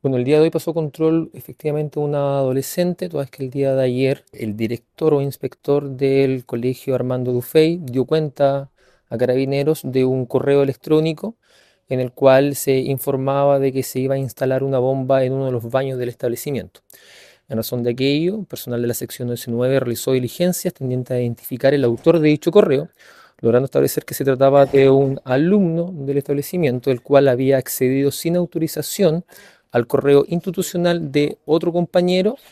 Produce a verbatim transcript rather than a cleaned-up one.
Bueno, el día de hoy pasó control efectivamente una adolescente, toda vez que el día de ayer el director o inspector del colegio Armando Dufey dio cuenta a Carabineros de un correo electrónico en el cual se informaba de que se iba a instalar una bomba en uno de los baños del establecimiento. En razón de aquello, personal de la sección once nueve realizó diligencias tendientes a identificar el autor de dicho correo, logrando establecer que se trataba de un alumno del establecimiento, el cual había accedido sin autorización al correo institucional de otro compañero